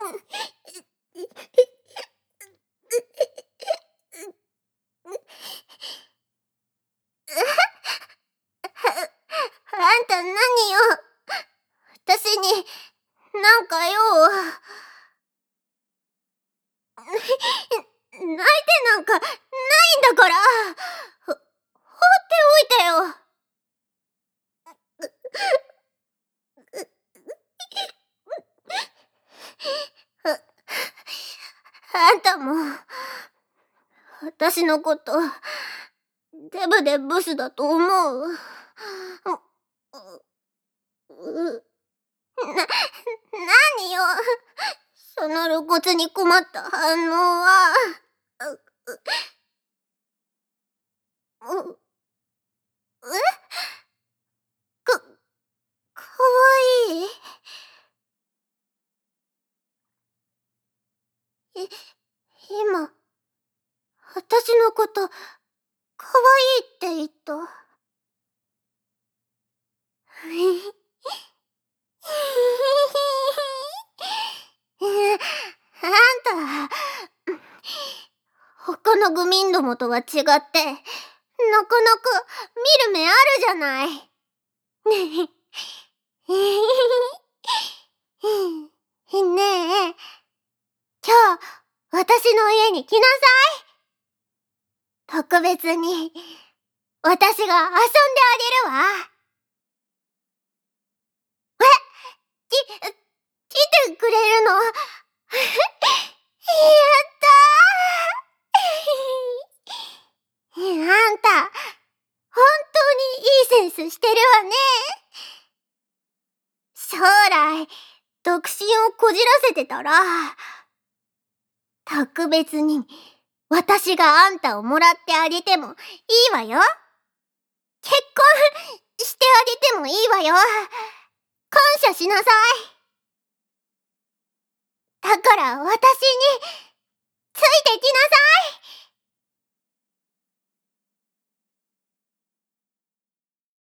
あんた何よ。私に、なんか用。泣いてなんかないんだから。放っておいてよ。あんたも私のことデブでブスだと思う？何よ、その露骨に困った反応は。か、かわいい。今、私のこと、かわいいって言った？あんた、他のグミンどもとは違って、なかなか見る目あるじゃない。ねえ、今日、私の家に来なさい。特別に、私が遊んであげるわ。来てくれるの？やったー。あんた、本当にいいセンスしてるわね。将来、独身をこじらせてたら、特別に私があんたをもらってあげてもいいわよ。結婚してあげてもいいわよ。感謝しなさい。だから私についてきなさい。